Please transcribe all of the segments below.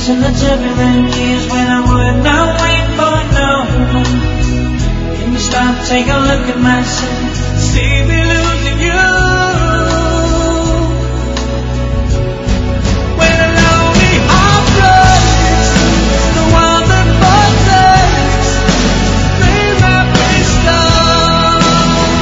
in the turbulent years when I would not wait for no one. Can you stop, take a look at myself, see me losing you? When a lonely heart breaks, the one that forsakes, dream that we stole.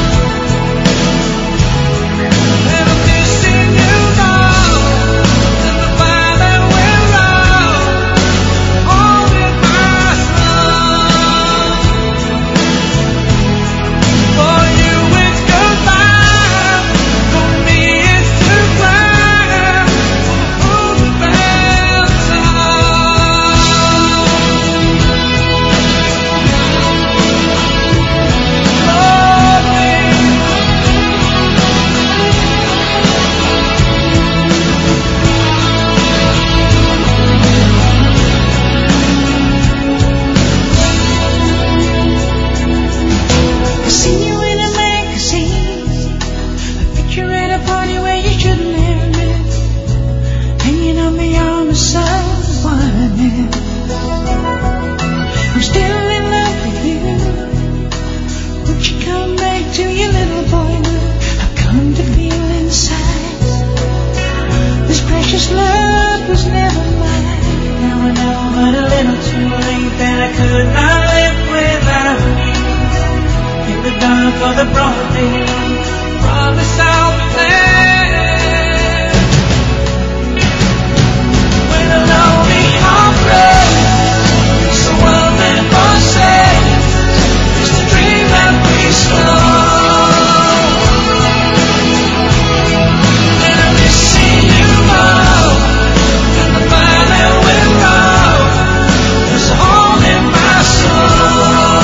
And I'm missing you now, and the fire that went round, all in my soul. For you it's goodbye, for me it's to climb, for the bad I seen you in a magazine, a picture at a party where you shouldn't have been, hanging on the arm of someone else. I'm still in love with you. Won't you come back to your little boy now? I've come to feel inside this precious love was never mine. Now I know, but a little too late, that I could not live without you. In the dark or the broad daylight, promise I'll be there. When a lonely heart breaks, the one that forsakes, is the dream that we stole. And I'm missing you now, and the fire that went round is all in my soul.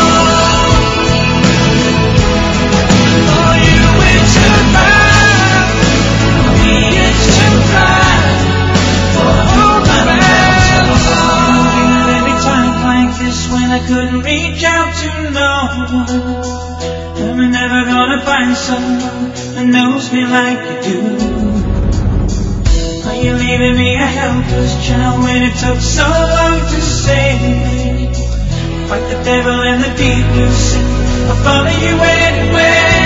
For you it's goodbye, for me it's to cry, for all the bad times. Every time like this when I couldn't reach out to no one, am I never gonna find someone that knows me like you do? Are you leaving me a helpless child when it took so long to save me? Fight the devil in the deep blue sea, I'll follow you anywhere.